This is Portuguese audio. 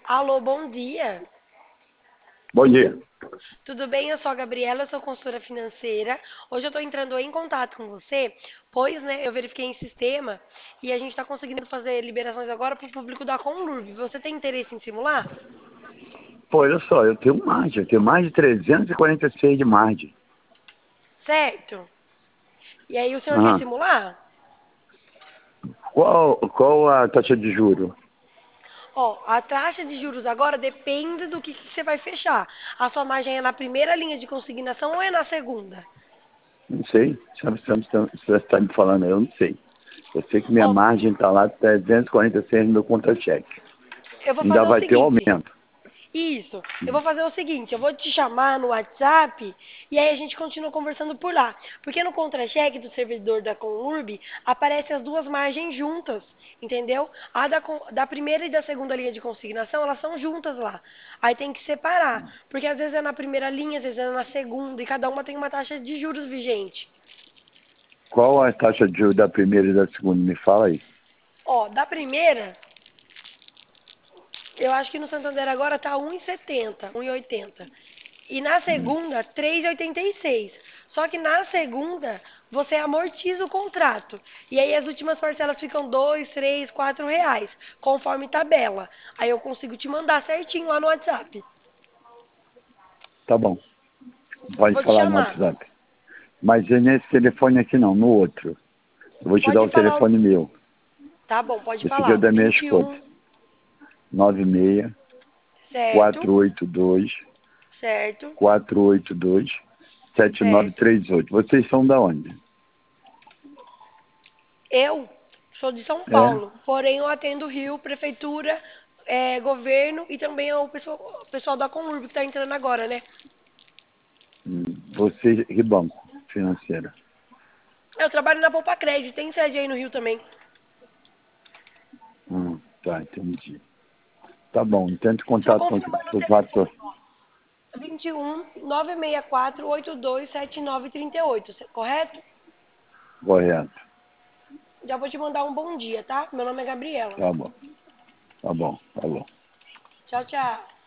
Alô, bom dia. Bom dia. Tudo bem? Eu sou a Gabriela, eu sou consultora financeira. Hoje eu estou entrando em contato com você, pois, né, eu verifiquei em sistema e a gente está conseguindo fazer liberações agora para o público da Conlurb. Você tem interesse em simular? Pô, olha só, eu tenho mais de 346 de margem. Certo. E aí o senhor quer Aham. simular? Qual a taxa de juro? Ó, a taxa de juros agora depende do que você vai fechar. A sua margem é na primeira linha de consignação ou é na segunda? Não sei. Você está me falando, eu não sei. Eu sei que minha Ó, margem está lá 346 no meu contra-cheque. eu vou Ainda fazer o vai ter um seguinte. aumento. Isso. Eu vou fazer o seguinte, eu vou te chamar no WhatsApp e aí a gente continua conversando por lá. Porque no contra-cheque do servidor da Conurb aparecem as duas margens juntas, entendeu? Da primeira e da segunda linha de consignação, elas são juntas lá. Aí tem que separar, porque às vezes é na primeira linha, às vezes é na segunda, e cada uma tem uma taxa de juros vigente. Qual a taxa de juro da primeira e da segunda? Me fala aí. Ó, da primeira, eu acho que no Santander agora tá 1,70, 1,80. E na Hum. segunda, 3,86. Só que na segunda, você amortiza o contrato. E aí as últimas parcelas ficam 2, 3, 4 reais, conforme tabela. Aí eu consigo te mandar certinho lá no WhatsApp. Tá bom. Pode Vou te falar no chamar. WhatsApp. Mas é nesse telefone aqui não, no outro. Eu vou te dar Pode o falar. telefone meu. Tá bom, pode Esse aqui é falar. o da minha esposa. 21, 96 certo, 482 certo. 482 Certo. 7938. Vocês são da onde? Eu sou de São É? Paulo, porém eu atendo Rio, prefeitura, governo e também o pessoal da Conurb que está entrando agora, né? Você e banco financeira. Eu trabalho na Poupa Crédito, tem sede aí no Rio também. Tá, entendi. Tá bom, tento Só contato com confirmando o o fator. telefone, ó. 21 964 827938, correto? Correto. Já vou te mandar um bom dia, tá? Meu nome é Gabriela. Tá bom, tá bom, tá bom. Tchau, tchau.